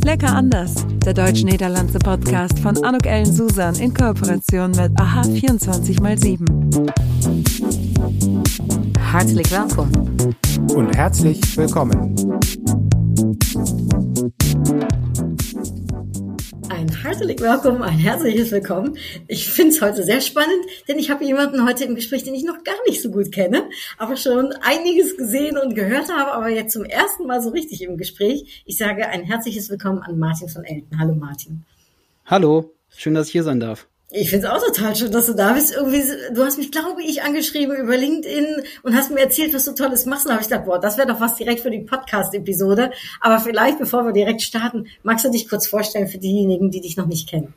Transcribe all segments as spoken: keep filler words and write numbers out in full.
Lecker anders, der deutsch-niederlandse Podcast von Anouk Ellen Susan in Kooperation mit AHA vierundzwanzig mal sieben. Herzlich willkommen. Und herzlich willkommen. Ein herzlich willkommen, ein herzliches Willkommen. Ich finde es heute sehr spannend, denn ich habe jemanden heute im Gespräch, den ich noch gar nicht so gut kenne, aber schon einiges gesehen und gehört habe, aber jetzt zum ersten Mal so richtig im Gespräch. Ich sage ein herzliches Willkommen an Martin von Elten. Hallo Martin. Hallo, schön, dass ich hier sein darf. Ich finde es auch total schön, dass du da bist. Irgendwie, du hast mich, glaube ich, angeschrieben über LinkedIn und hast mir erzählt, was du Tolles machst. Und da habe ich gedacht, boah, das wäre doch was direkt für die Podcast-Episode. Aber vielleicht, bevor wir direkt starten, magst du dich kurz vorstellen für diejenigen, die dich noch nicht kennen?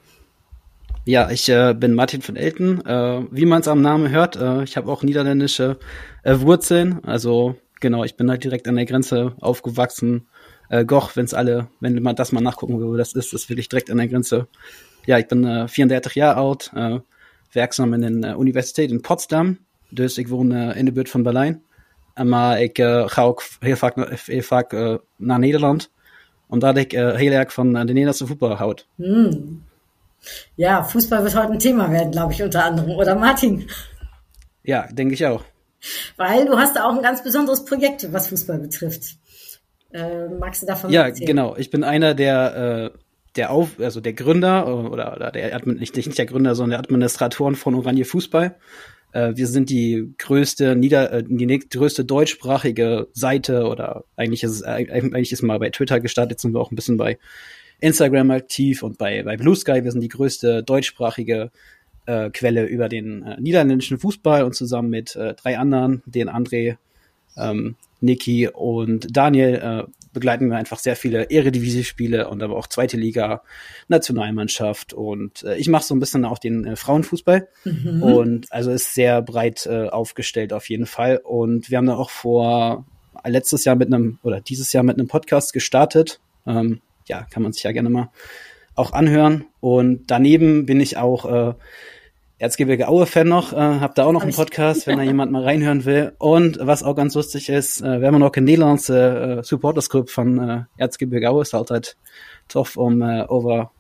Ja, ich äh, bin Martin von Elten. Äh, wie man es am Namen hört, äh, ich habe auch niederländische äh, Wurzeln. Also genau, ich bin halt direkt an der Grenze aufgewachsen. Äh, Goch, wenn's alle, wenn man das mal nachgucken will, wo das ist, ist wirklich direkt an der Grenze. Ja, ik ben uh, vierendertig jaar oud, uh, werkzaam in een uh, universiteit in Potsdam. Dus ik woon uh, in de buurt van Berlijn. Uh, maar ik uh, ga ook heel vaak, heel vaak uh, naar Nederland. Omdat ik uh, heel erg van uh, de Nederlandse voetbal houd. Hm. Ja, Fußball wird heute ein Thema werden, glaube ich, unter anderem. Oder Martin? Ja, denke ich auch. Weil du hast da auch ein ganz besonderes Projekt, was Fußball betrifft. Äh, magst du davon ja, erzählen? Ja, genau. Ich bin einer der... Uh, der auf, also der Gründer oder, oder der nicht, nicht der Gründer, sondern der Administratoren von Oranje Fußball. Äh, wir sind die größte Nieder, äh, die größte deutschsprachige Seite oder eigentlich ist es eigentlich ist mal bei Twitter gestartet, jetzt sind wir auch ein bisschen bei Instagram aktiv und bei bei Blue Sky. Wir sind die größte deutschsprachige äh, Quelle über den äh, niederländischen Fußball und zusammen mit äh, drei anderen, den André, ähm, Niki und Daniel, äh, begleiten wir einfach sehr viele Eredivisie-Spiele und aber auch zweite Liga, Nationalmannschaft und äh, ich mache so ein bisschen auch den äh, Frauenfußball mhm. und also ist sehr breit äh, aufgestellt auf jeden Fall und wir haben dann auch vor letztes Jahr mit einem oder dieses Jahr mit einem Podcast gestartet, ähm, ja, kann man sich ja gerne mal auch anhören und daneben bin ich auch äh, Erzgebirge Aue-Fan noch, äh, hab da auch noch einen Podcast, wenn da jemand mal reinhören will. Und was auch ganz lustig is, uh, we hebben ook een Nederlandse uh, supportersgroep van uh, Erzgebirge Aue. Is altijd tof om uh, over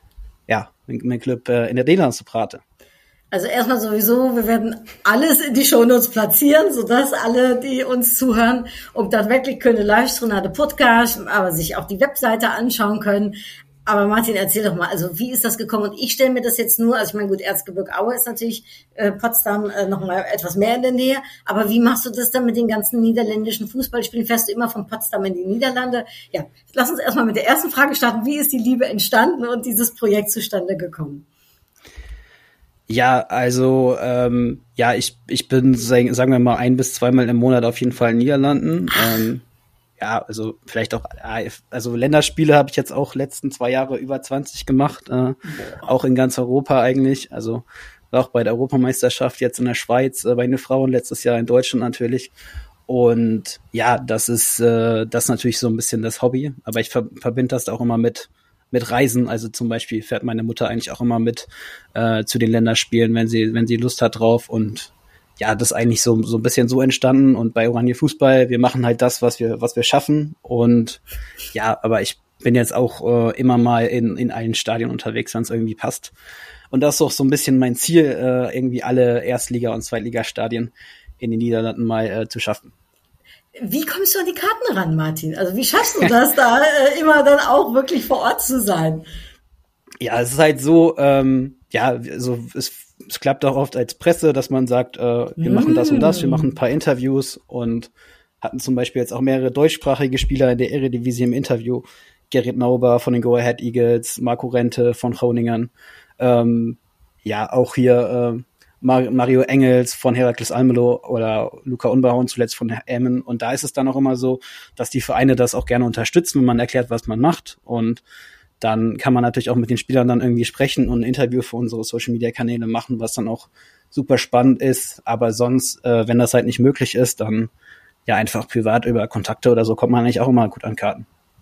ja, mijn, mijn club uh, in het Nederlands te praten. Also erstmal sowieso, wir werden alles in die Shownotes platzieren, sodass alle, die uns zuhören, ob das wirklich können, live nach dem Podcast, aber sich auch die Webseite anschauen können. Aber Martin, erzähl doch mal, also wie ist das gekommen? Und ich stelle mir das jetzt nur, also ich meine, gut, Erzgebirge Aue ist natürlich äh, Potsdam äh, noch mal etwas mehr in der Nähe, aber wie machst du das dann mit den ganzen niederländischen Fußballspielen? Fährst du immer von Potsdam in die Niederlande? Ja, lass uns erstmal mit der ersten Frage starten. Wie ist die Liebe entstanden und dieses Projekt zustande gekommen? Ja, also ähm, ja, ich ich bin, sagen wir mal, ein bis zweimal im Monat auf jeden Fall in Niederlanden. Ähm, Ja, also vielleicht auch, also Länderspiele habe ich jetzt auch letzten zwei Jahre über zwanzig gemacht, äh, auch in ganz Europa eigentlich. Also war auch bei der Europameisterschaft jetzt in der Schweiz, äh, bei den Frauen letztes Jahr in Deutschland natürlich. Und ja, das ist äh, das ist natürlich so ein bisschen das Hobby, aber ich ver- verbinde das auch immer mit mit Reisen. Also zum Beispiel fährt meine Mutter eigentlich auch immer mit äh, zu den Länderspielen, wenn sie wenn sie Lust hat drauf und ja, das ist eigentlich so so ein bisschen so entstanden und bei Oranje Fußball, wir machen halt das, was wir was wir schaffen und ja, aber ich bin jetzt auch äh, immer mal in in allen Stadien unterwegs, wenn es irgendwie passt. Und das ist auch so ein bisschen mein Ziel, äh, irgendwie alle Erstliga- und Zweitligastadien in den Niederlanden mal äh, zu schaffen. Wie kommst du an die Karten ran, Martin? Also wie schaffst du das, da äh, immer dann auch wirklich vor Ort zu sein? Ja, es ist halt so, ähm, ja, so es Es klappt auch oft als Presse, dass man sagt, äh, wir mm. machen das und das, wir machen ein paar Interviews und hatten zum Beispiel jetzt auch mehrere deutschsprachige Spieler in der Eredivisie im Interview. Gerrit Nauber von den Go Ahead Eagles, Marco Rente von Groningen, ähm, ja, auch hier äh, Mar- Mario Engels von Heracles Almelo oder Luca Unbehauen zuletzt von Emmen. Und da ist es dann auch immer so, dass die Vereine das auch gerne unterstützen, wenn man erklärt, was man macht und dann kann man natürlich auch mit den Spielern dann irgendwie sprechen und ein Interview für unsere Social-Media-Kanäle machen, was dann auch super spannend ist. Aber sonst, äh, wenn das halt nicht möglich ist, dann ja einfach privat über Kontakte oder so kommt man eigentlich auch immer gut an Karten.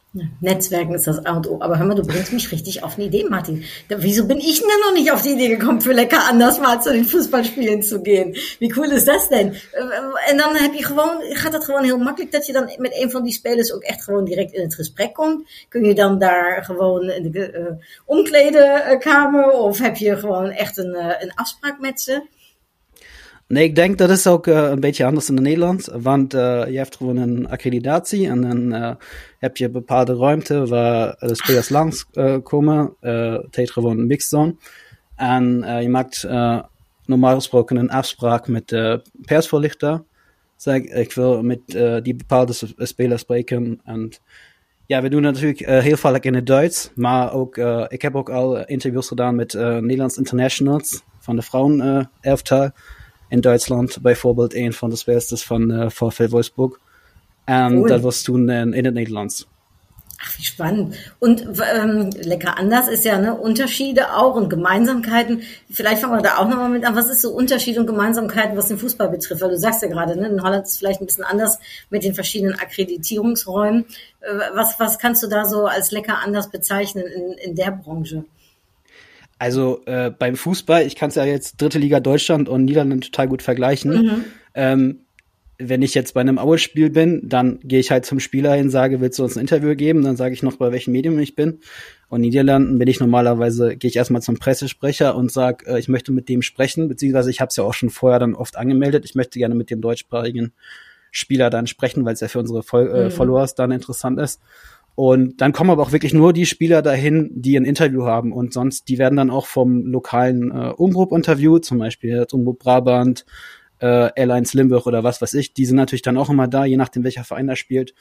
Ja, Netzwerken ist das A und O. Aber hör mal, du bringst mich richtig auf eine Idee, Martin. Da, wieso bin ich denn noch nicht auf die Idee gekommen, für lekker anders mal zu den Fußballspielen zu gehen? Wie cool is dat denn? En dan heb je gewoon, gaat het gewoon heel makkelijk dat je dan met een van die spelers ook echt gewoon direct in het gesprek komt. Kun je dan daar gewoon in de uh, omkleedkamer of heb je gewoon echt een, uh, een afspraak met ze? Nee, ik denk dat is ook uh, een beetje anders in Nederland, want uh, je hebt gewoon een accreditatie en dan uh, heb je bepaalde ruimte waar de spelers langs uh, komen. Uh, het heet gewoon een mixzone. En uh, je maakt uh, normaal gesproken een afspraak met de persvoorlichter. Zeg, ik wil met uh, die bepaalde spelers spreken. En ja, we doen het natuurlijk uh, heel vaak in het Duits, maar ook, uh, ik heb ook al interviews gedaan met uh, Nederlands internationals van de vrouwen-elftal. Uh, in Duitsland bijvoorbeeld een van de spelers van uh, VfL Wolfsburg. En cool. Dat was toen in, in het Nederlands. Ach, wie spannend. Und ähm, lecker anders ist ja, ne, Unterschiede auch und Gemeinsamkeiten. Vielleicht fangen wir da auch nochmal mit an. Was ist so Unterschied und Gemeinsamkeiten, was den Fußball betrifft? Weil du sagst ja gerade, ne, in Holland ist es vielleicht ein bisschen anders mit den verschiedenen Akkreditierungsräumen. Äh, was, was kannst du da so als lecker anders bezeichnen in, in der Branche? Also äh, beim Fußball, ich kann es ja jetzt dritte Liga Deutschland und Niederlande total gut vergleichen. Mhm. Ähm, wenn ich jetzt bei einem Aue-Spiel bin, dann gehe ich halt zum Spieler hin, sage, willst du uns ein Interview geben? Dann sage ich noch, bei welchem Medium ich bin. Und in Niederlanden bin ich normalerweise, gehe ich erstmal zum Pressesprecher und sage, äh, ich möchte mit dem sprechen, beziehungsweise ich habe es ja auch schon vorher dann oft angemeldet. Ich möchte gerne mit dem deutschsprachigen Spieler dann sprechen, weil es ja für unsere Fol- äh, mhm. Followers dann interessant ist. Und dann kommen aber auch wirklich nur die Spieler dahin, die ein Interview haben. Und sonst, die werden dann auch vom lokalen äh, Omroep interviewt, zum Beispiel Omroep Brabant, äh, Airlines Limburg oder was weiß ich. Die sind natürlich dann auch immer da, je nachdem, welcher Verein da spielt.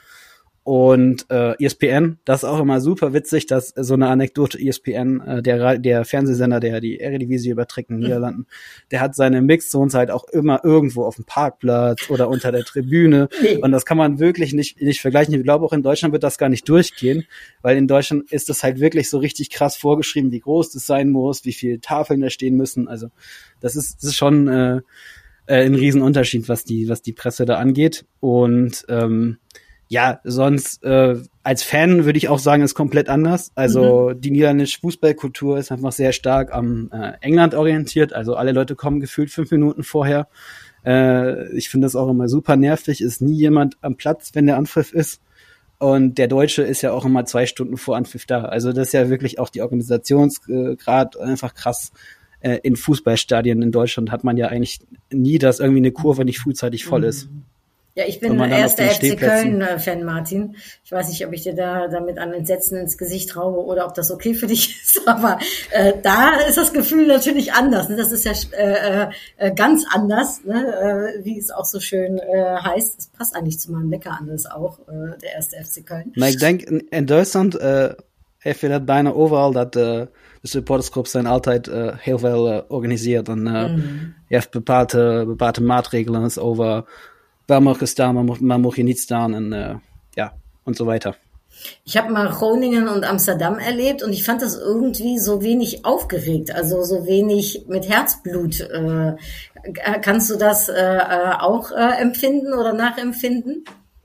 Und äh, E S P N, das ist auch immer super witzig, dass so eine Anekdote, E S P N, äh, der der Fernsehsender, der die Eredivisie überträgt in den Niederlanden, der hat seine Mixzones halt auch immer irgendwo auf dem Parkplatz oder unter der Tribüne. Nee. Und das kann man wirklich nicht nicht vergleichen. Ich glaube, auch in Deutschland wird das gar nicht durchgehen, weil in Deutschland ist das halt wirklich so richtig krass vorgeschrieben, wie groß das sein muss, wie viele Tafeln da stehen müssen. Also das ist, das ist schon äh, äh, ein Riesenunterschied, was die was die Presse da angeht. Und ähm, ja, sonst äh, als Fan würde ich auch sagen, ist komplett anders. Also mhm. die niederländische Fußballkultur ist einfach sehr stark am äh, England orientiert. Also alle Leute kommen gefühlt fünf Minuten vorher. Äh, ich finde das auch immer super nervig. Ist nie jemand am Platz, wenn der Anpfiff ist. Und der Deutsche ist ja auch immer zwei Stunden vor Anpfiff da. Also das ist ja wirklich auch die Organisationsgrad äh, einfach krass. Äh, in Fußballstadien in Deutschland hat man ja eigentlich nie, dass irgendwie eine Kurve nicht frühzeitig voll ist. Ja, ich bin erster F C Köln-Fan, Martin. Ich weiß nicht, ob ich dir da damit an Entsetzen ins Gesicht traue oder ob das okay für dich ist, aber äh, da ist das Gefühl natürlich anders. Ne? Das ist ja äh, äh, ganz anders, ne? äh, wie es auch so schön äh, heißt. Das passt eigentlich zu meinem Lecker anders auch, äh, der erste F C Köln. Maar ik denk, in, in Duitsland uh, heb je dat bijna overal, dat uh, de supportersgroepen zijn altijd uh, heel veel uh, organisiert. En uh, mm. je hebt bepaalde, bepaalde maatregelen over waar mag je staan, waar mag, waar mag je niet staan en uh, ja, und so weiter. Ich habe mal Groningen und Amsterdam erlebt und ich fand das irgendwie so wenig aufgeregt, also so wenig mit Herzblut. Äh, kannst du das äh, auch äh, empfinden oder nachempfinden?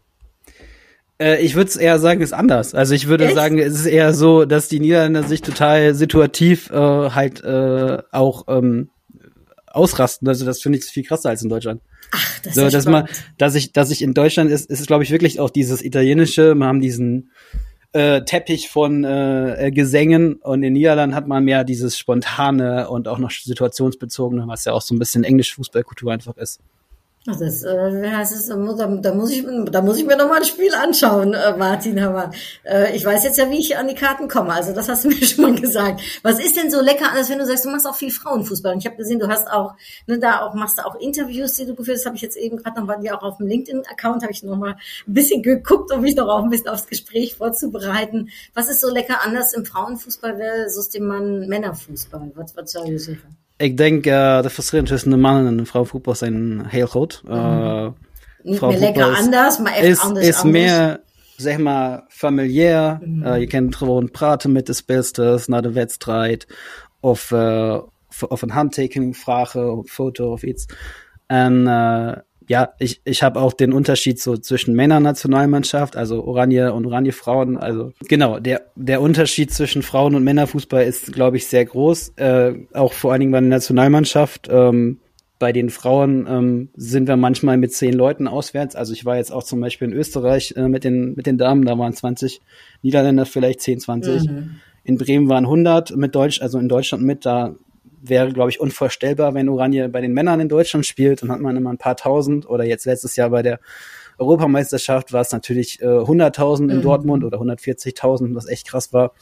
Äh, ich würde es eher sagen, ist anders. Also ich würde Echt? sagen, es ist eher so, dass die Niederländer sich total situativ äh, halt äh, auch ähm, ausrasten. Also das finde ich viel krasser als in Deutschland. Ach, das so, ist dass man, dass ich, dass ich in Deutschland ist, ist glaube ich wirklich auch dieses Italienische. Wir haben diesen äh, Teppich von äh, Gesängen und in Niederlanden hat man mehr dieses Spontane und auch noch situationsbezogene, was ja auch so ein bisschen englische Fußballkultur einfach ist. Ach, das, äh, das ist, da, da muss ich, da muss ich mir noch mal ein Spiel anschauen, äh, Martin. Aber äh, ich weiß jetzt ja, wie ich an die Karten komme. Also das hast du mir schon mal gesagt. Was ist denn so lecker anders, wenn du sagst, du machst auch viel Frauenfußball? Und ich habe gesehen, du hast auch, ne, da auch machst du auch Interviews, die du geführt hast. Das habe ich jetzt eben gerade noch, war die auch auf dem LinkedIn-Account, habe ich noch mal ein bisschen geguckt, um mich noch auch ein bisschen aufs Gespräch vorzubereiten. Was ist so lecker anders im Frauenfußball versus dem Mann Männerfußball? Was, was soll ich sagen? Ik denk uh, de verschillen tussen de mannen en de vrouwenvoetbal zijn heel groot. Uh, Niet meer lekker anders, maar echt is, anders. Is anders. meer, zeg maar, familiair. Mm. Uh, je kan gewoon praten met de speelsters na de wedstrijd. Of, uh, of een handtekening vragen, of een foto of iets. En uh, ja, ich, ich habe auch den Unterschied so zwischen Männernationalmannschaft, also Oranje und Oranje Frauen, also genau, der der Unterschied zwischen Frauen- und Männerfußball ist, glaube ich, sehr groß, äh, auch vor allen Dingen bei der Nationalmannschaft. Ähm, bei den Frauen ähm, sind wir manchmal mit zehn Leuten auswärts, also ich war jetzt auch zum Beispiel in Österreich äh, mit den mit den Damen, da waren zwanzig Niederländer, vielleicht zehn, zwanzig. Mhm. In Bremen waren hundert mit Deutsch, also in Deutschland mit, da wäre, glaube ich, unvorstellbar, wenn Oranje bei den Männern in Deutschland spielt, dann hat man immer ein paar tausend, oder jetzt letztes Jahr bei der Europameisterschaft war es natürlich äh, hunderttausend in mhm. Dortmund oder hundertvierzigtausend, was echt krass war.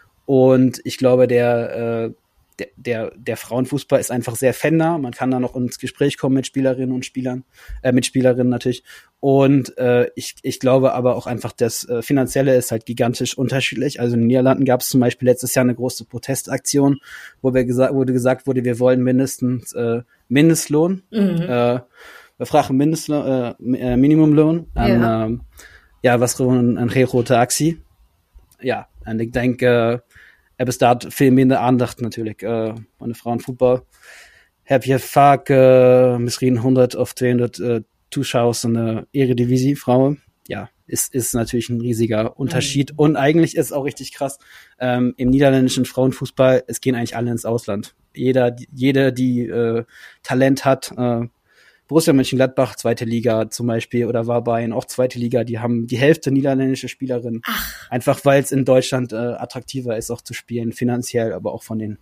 Und ich glaube, der, äh, der, der, der Frauenfußball ist einfach sehr fannah. Man kann da noch ins Gespräch kommen mit Spielerinnen und Spielern, äh, mit Spielerinnen natürlich. Und äh, ich, ich glaube aber auch einfach, das äh, Finanzielle ist halt gigantisch unterschiedlich. Also in den Niederlanden gab es zum Beispiel letztes Jahr eine große Protestaktion, wo wir gesagt, wurde gesagt wurde, wir wollen mindestens äh, Mindestlohn, mhm. äh, wir vragen Mindestlohn, äh, Minimumlohn an, ja, äh, ja was gewoon een heel grote actie. Ja, en ik denk, uh, er bestaat veel minder aandacht natuurlijk uh, aan de vrouwenvoetbal. Heb je vaak uh, misschien honderd of tweehonderd uh, Zuschauers in der Eredivisie, Frauen. Ja, ist, ist natürlich ein riesiger Unterschied. Mhm. Und eigentlich ist auch richtig krass, ähm, im niederländischen Frauenfußball, es gehen eigentlich alle ins Ausland. Jeder, jede, die äh, Talent hat, äh, Borussia Mönchengladbach, zweite Liga zum Beispiel, oder war Bayern auch zweite Liga, die haben die Hälfte niederländische Spielerinnen. Ach. Einfach weil es in Deutschland äh, attraktiver ist, auch zu spielen, finanziell, aber auch von den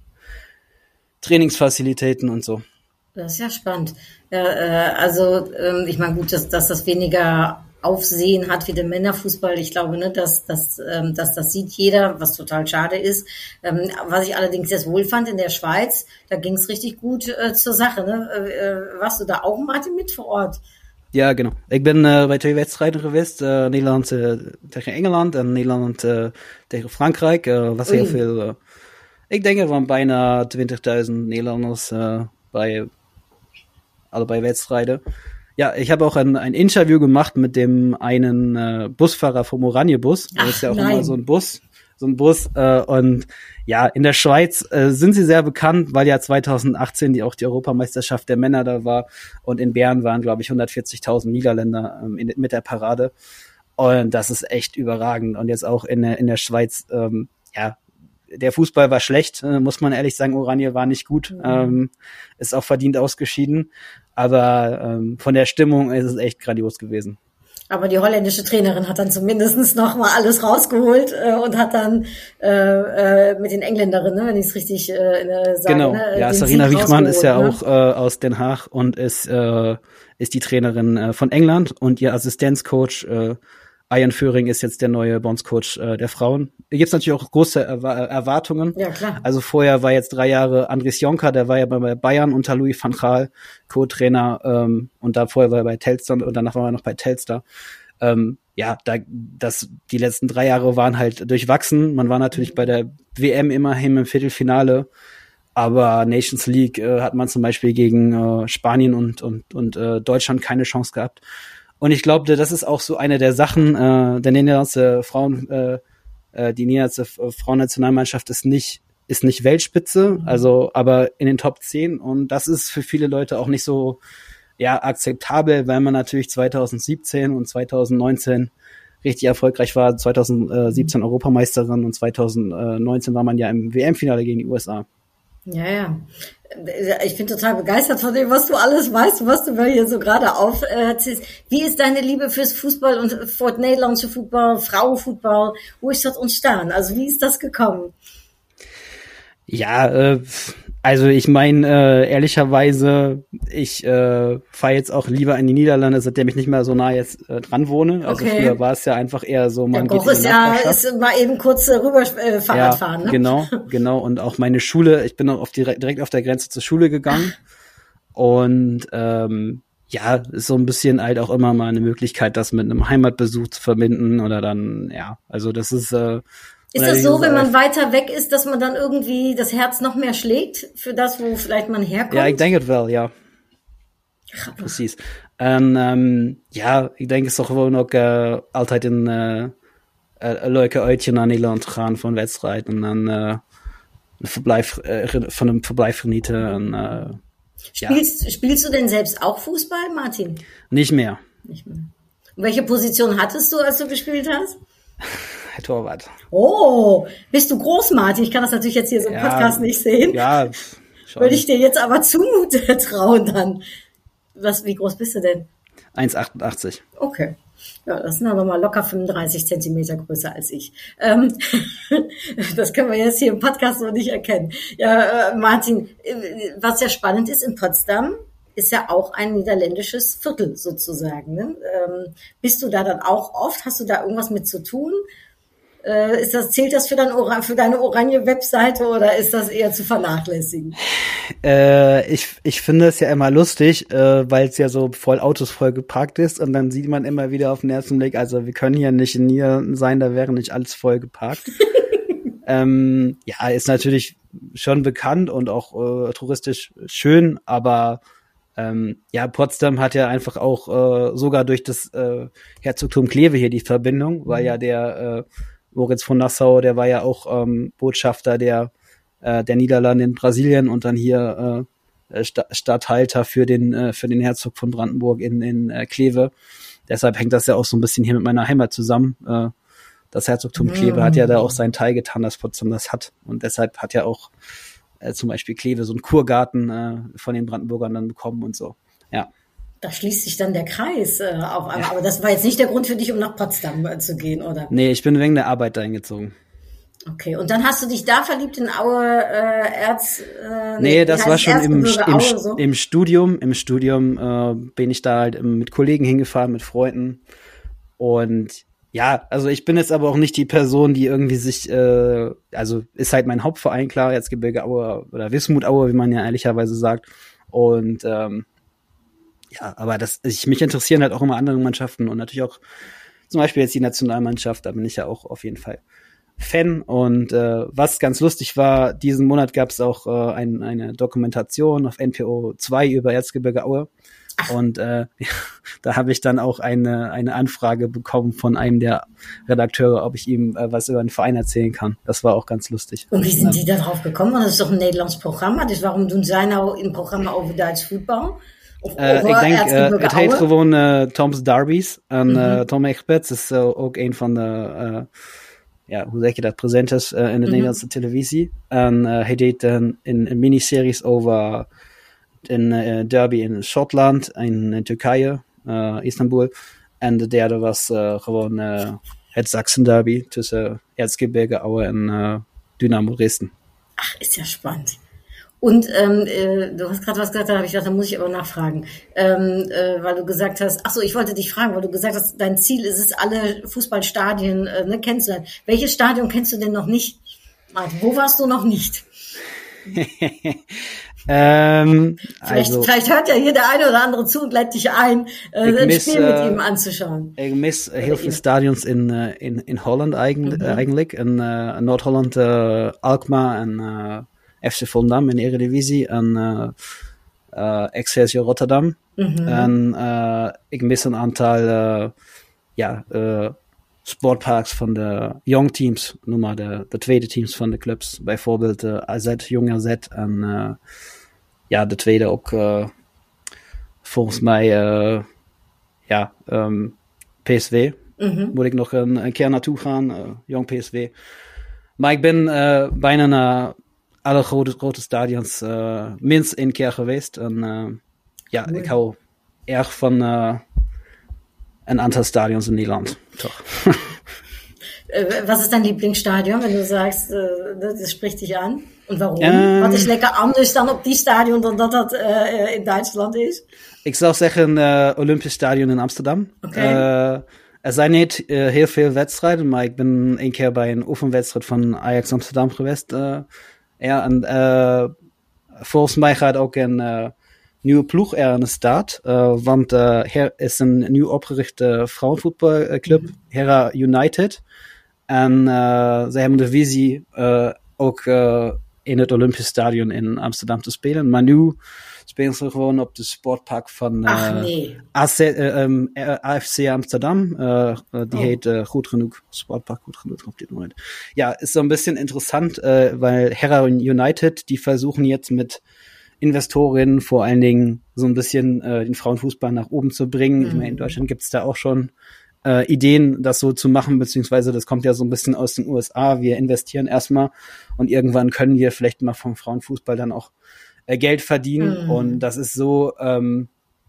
Trainingsfazilitäten und so. Das ist ja spannend. Ja, äh, also ähm, ich meine, gut, dass, dass das weniger Aufsehen hat wie der Männerfußball. Ich glaube, ne, dass, dass, ähm, dass das sieht jeder, was total schade ist. Ähm, was ich allerdings sehr wohl fand in der Schweiz, da ging es richtig gut äh, zur Sache. Ne? Äh, warst du da auch, Martin, mit vor Ort? Ja, genau. Ik ben uh, bij twee wedstrijden geweest. Uh, Nederland uh, tegen Engeland en Nederland uh, tegen Frankrijk. Uh, was heel veel. Uh, ik denk er waren bijna twintigduizend Nederlanders uh, bei allebei Wedstrijden. Ja, ich habe auch ein, ein Interview gemacht mit dem einen äh, Busfahrer vom Oranje-Bus. Das ist ja auch nein. immer so ein Bus, so ein Bus. Äh, und ja, in der Schweiz äh, sind sie sehr bekannt, weil ja zweitausendachtzehn die auch die Europameisterschaft der Männer da war. Und in Bern waren, glaube ich, hundertvierzigtausend Niederländer ähm, in, mit der Parade. Und das ist echt überragend. Und jetzt auch in der, in der Schweiz, ähm, ja, der Fußball war schlecht, äh, muss man ehrlich sagen. Oranje war nicht gut, mhm. ähm, ist auch verdient ausgeschieden. Aber ähm, von der Stimmung ist es echt grandios gewesen. Aber die holländische Trainerin hat dann zumindest noch mal alles rausgeholt äh, und hat dann äh, äh, mit den Engländerinnen, ne, wenn ich es richtig äh, sage. Genau, ne, ja, Sarina Wiegman ist ja ne? auch äh, aus Den Haag und ist, äh, ist die Trainerin äh, von England, und ihr Assistenzcoach äh, Ian Föhring ist jetzt der neue Bondscoach äh, der Frauen. Da gibt's natürlich auch große Erwa- Erwartungen. Ja, klar. Also vorher war jetzt drei Jahre Andries Jonker, der war ja bei Bayern unter Louis van Gaal Co-Trainer, ähm, und da vorher war er bei Telstar und danach war er noch bei Telstar. Ähm, ja, da das die letzten drei Jahre waren halt durchwachsen. Man war natürlich mhm. bei der W M immerhin im Viertelfinale, aber Nations League äh, hat man zum Beispiel gegen äh, Spanien und und und äh, Deutschland keine Chance gehabt. Und ich glaube, das ist auch so eine der Sachen, äh, der niederländische Frauen, äh, äh, die niederländische Frauennationalmannschaft ist nicht, ist nicht Weltspitze, mhm. also, aber in den Top zehn, und das ist für viele Leute auch nicht so, ja, akzeptabel, weil man natürlich zweitausendsiebzehn und zweitausendneunzehn richtig erfolgreich war, zweitausendsiebzehn mhm. Europameisterin, und zweitausendneunzehn war man ja im W M-Finale gegen die U S A. Ja, ja. Ich bin total begeistert von dem, was du alles weißt, was du mir hier so gerade aufziehst. Wie ist deine Liebe fürs Fußball und für den Nederlandse Fußball, Frauenfußball? Wo ist das entstanden? Also wie ist das gekommen? Ja, äh, also ich meine, äh, ehrlicherweise, ich äh, fahre jetzt auch lieber in die Niederlande, seitdem ich nicht mehr so nah jetzt äh, dran wohne. Also okay. Früher war es ja einfach eher so, man geht in die Nachbarschaft. Ja, ist mal eben kurz äh, rüber äh, Fahrrad ja, fahren, ne? Genau, genau. Und auch meine Schule, ich bin auch auf die, direkt auf der Grenze zur Schule gegangen. Und ähm, ja, ist so ein bisschen halt auch immer mal eine Möglichkeit, das mit einem Heimatbesuch zu verbinden, oder dann, ja, also das ist äh, Ist das so, wenn man weiter weg ist, dass man dann irgendwie das Herz noch mehr schlägt für das, wo vielleicht man herkommt? Ja, ik denk het wel, ja. Grappig. Precies. En um, ja, ik denk het is toch gewoon ook uh, altijd een, uh, een leuke uitje naar Nederland te gaan voor een wedstrijd. En dan uh, een verblijf, uh, van een verblijf genieten. En, uh, Spielst, ja. spielst du denn selbst auch Fußball, Martin? Nicht mehr. Nicht mehr. Und welche Position hattest du, als du gespielt hast? Torwart. Oh, bist du groß, Martin? Ich kann das natürlich jetzt hier so im Ja, Podcast nicht sehen. Ja, schon. Würde ich dir jetzt aber zutrauen dann. Was, wie groß bist du denn? eins Komma achtundachtzig. Okay. Ja, das sind aber mal locker fünfunddreißig Zentimeter größer als ich. Ähm, das können wir jetzt hier im Podcast noch nicht erkennen. Ja, äh, Martin, was ja spannend ist, in Potsdam ist ja auch ein niederländisches Viertel sozusagen. Ne? Ähm, bist du da dann auch oft? Hast du da irgendwas mit zu tun? Äh, ist das, zählt das für, dein Ora- für deine Oranje-Webseite oder ist das eher zu vernachlässigen? Äh, ich, ich finde es ja immer lustig, äh, weil es ja so voll Autos voll geparkt ist und dann sieht man immer wieder auf den ersten Blick, also wir können hier nicht in Niederlanden sein, da wäre nicht alles voll geparkt. ähm, ja, ist natürlich schon bekannt und auch äh, touristisch schön, aber ähm, ja, Potsdam hat ja einfach auch äh, sogar durch das äh, Herzogtum Kleve hier die Verbindung, weil ja der äh, Moritz von Nassau, der war ja auch ähm, Botschafter der äh, der Niederlande in Brasilien und dann hier äh, St- Statthalter für den äh, für den Herzog von Brandenburg in in äh, Kleve. Deshalb hängt das ja auch so ein bisschen hier mit meiner Heimat zusammen. Äh, das Herzogtum mm. Kleve hat ja da auch seinen Teil getan, dass Potsdam das hat und deshalb hat ja auch äh, zum Beispiel Kleve so einen Kurgarten äh, von den Brandenburgern dann bekommen und so. Ja. Da schließt sich dann der Kreis äh, auf einmal. Ja. Aber das war jetzt nicht der Grund für dich, um nach Potsdam äh, zu gehen, oder? Nee, ich bin wegen der Arbeit da eingezogen. Okay, und dann hast du dich da verliebt in Aue äh, Erz... Äh, nee, das war schon im, im, Aue, so? im Studium. Im Studium äh, bin ich da halt mit Kollegen hingefahren, mit Freunden. Und ja, also ich bin jetzt aber auch nicht die Person, die irgendwie sich, äh, also ist halt mein Hauptverein, klar, Erzgebirge Aue oder Wismut Aue, wie man ja ehrlicherweise sagt. Und ähm, ja, aber das, ich, mich interessieren halt auch immer andere Mannschaften und natürlich auch zum Beispiel jetzt die Nationalmannschaft, da bin ich ja auch auf jeden Fall Fan. Und äh, was ganz lustig war, diesen Monat gab es auch äh, ein, eine Dokumentation auf N P O zwei über Erzgebirge Aue. Und äh, da habe ich dann auch eine eine Anfrage bekommen von einem der Redakteure, ob ich ihm äh, was über den Verein erzählen kann. Das war auch ganz lustig. Und wie sind die da drauf gekommen? Want dat is toch een Nederlands programma? Dus waarom doen zij nou een programma over Duits voetbal? Of Uh, over ik denk, uh, het heet Aue? gewoon uh, Tom's Derbies. En Mm-hmm. uh, Tom Egberts is uh, ook een van de, uh, ja, hoe zeg je dat, presenters uh, in de Mm-hmm. Nederlandse televisie. En uh, hij deed een, een, een miniseries over een uh, derby in Schotland, in, in Turkije, uh, Istanbul. En de derde was uh, gewoon uh, het Sachsen-Derby tussen Erzgebirge Aue en uh, Dynamo Dresden. Ach, ist ja spannend. Und ähm, äh, du hast gerade was gesagt, da habe ich gedacht, da muss ich aber nachfragen, ähm, äh, weil du gesagt hast, ach so, ich wollte dich fragen, weil du gesagt hast, dein Ziel ist es, alle Fußballstadien äh, ne, kennenzulernen. Welches Stadion kennst du denn noch nicht? Martin, wo warst du noch nicht? ähm, Vielleicht, also, vielleicht hört ja hier der eine oder andere zu und lädt dich ein, äh, ein mis, Spiel mit uh, ihm anzuschauen. Ik mis heel veel stadions in, uh, in, in Holland eigen, Mhm. uh, eigenlijk. In uh, Noord-Holland, uh, Alkmaar en uh, F C Volendam in de Eredivisie. En uh, uh, Excelsior Rotterdam. Mhm. En uh, ik mis een aantal uh, ja, uh, sportparks van de young teams. Noem maar de, de tweede teams van de clubs. Bijvoorbeeld uh, A Z, Jong A Z. En uh, ja, de tweede ook uh, volgens mij uh, ja, um, P S V. Mhm. Moet ik nog een, een keer naartoe gaan. Uh, Jong P S V. Maar ik ben uh, bijna naar alle grote, grote stadions uh, minst één keer geweest. En uh, ja, Cool. ik hou erg van uh, een aantal stadions in Nederland. Toch. Äh, was ist dein Lieblingsstadion, wenn du sagst, äh, das spricht dich an? Und warum? Ähm. Wat is lekker anders dan op die stadion dan dat dat äh, in Duitsland is? Ik zou zeggen uh, Olympisch Stadion in Amsterdam. Okay. Uh, er zijn niet uh, heel veel wedstrijden, maar ik ben één keer bij een oefenwedstrijd van Ajax Amsterdam geweest. Uh, ja, en uh, volgens mij gaat ook een uh, nieuwe ploeg er aan de start. Uh, want uh, er is een nieuw opgerichte vrouwenvoetbalclub, mm-hmm. Hera United. En uh, zij hebben de visie uh, ook uh, in het Olympisch Stadion in Amsterdam te spelen. Maar nu spelen ze gewoon op de sportpark van uh, Ach nee. A C, uh, um, A F C Amsterdam. Uh, uh, die Oh. heet uh, Goed Genoeg, Sportpark Goed Genoeg auf dit Moment. Ja, ist so ein bisschen interessant, uh, weil Hera United, die versuchen jetzt mit Investorinnen vor allen Dingen so ein bisschen äh, den Frauenfußball nach oben zu bringen. Mhm. Ich meine, in Deutschland gibt es da auch schon äh, Ideen, das so zu machen, beziehungsweise das kommt ja so ein bisschen aus den U S A. Wir investieren erstmal und irgendwann können wir vielleicht mal vom Frauenfußball dann auch äh, Geld verdienen. Mhm. Und das ist so, ähm,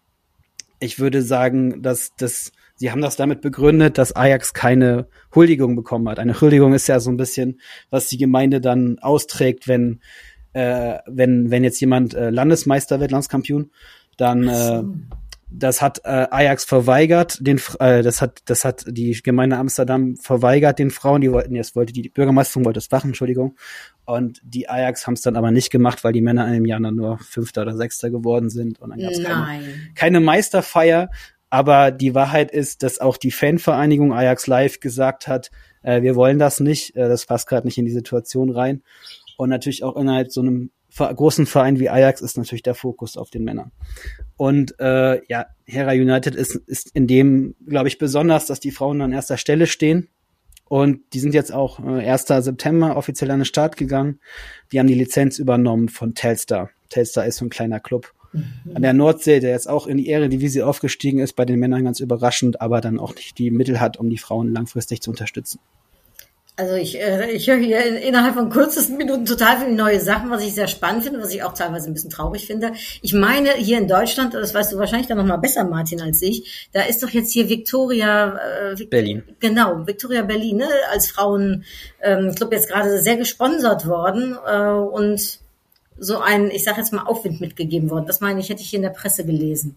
ich würde sagen, dass das Sie haben das damit begründet, dass Ajax keine Huldigung bekommen hat. Eine Huldigung ist ja so ein bisschen, was die Gemeinde dann austrägt, wenn äh, wenn wenn jetzt jemand äh, Landesmeister wird, Landeskampion, dann äh, das hat äh, Ajax verweigert, den äh, das hat das hat die Gemeinde Amsterdam verweigert den Frauen, die wollten jetzt wollte die Bürgermeisterin wollte es machen, Entschuldigung, und die Ajax haben es dann aber nicht gemacht, weil die Männer in dem Jahr dann nur Fünfter oder Sechster geworden sind und dann gab es keine, keine Meisterfeier. Aber die Wahrheit ist, dass auch die Fanvereinigung Ajax Live gesagt hat, äh, wir wollen das nicht, äh, das passt gerade nicht in die Situation rein. Und natürlich auch innerhalb so einem großen Verein wie Ajax ist natürlich der Fokus auf den Männern. Und äh, ja, Hera United ist, ist in dem, glaube ich, besonders, dass die Frauen an erster Stelle stehen. Und die sind jetzt auch äh, erster September offiziell an den Start gegangen. Die haben die Lizenz übernommen von Telstar. Telstar ist so ein kleiner Club an der Nordsee, der jetzt auch in die Eredivisie aufgestiegen ist, bei den Männern ganz überraschend, aber dann auch nicht die Mittel hat, um die Frauen langfristig zu unterstützen. Also ich, äh, ich höre hier in, innerhalb von kürzesten Minuten total viele neue Sachen, was ich sehr spannend finde, was ich auch teilweise ein bisschen traurig finde. Ich meine, hier in Deutschland, das weißt du wahrscheinlich dann noch mal besser, Martin, als ich, da ist doch jetzt hier Victoria äh, Vic- Berlin. Genau, Victoria Berlin, ne, als Frauen, ähm, ich glaube, jetzt gerade sehr gesponsert worden äh, und so ein, ich sage jetzt mal, Aufwind mitgegeben worden. Das meine ich, hätte ich hier in der Presse gelesen.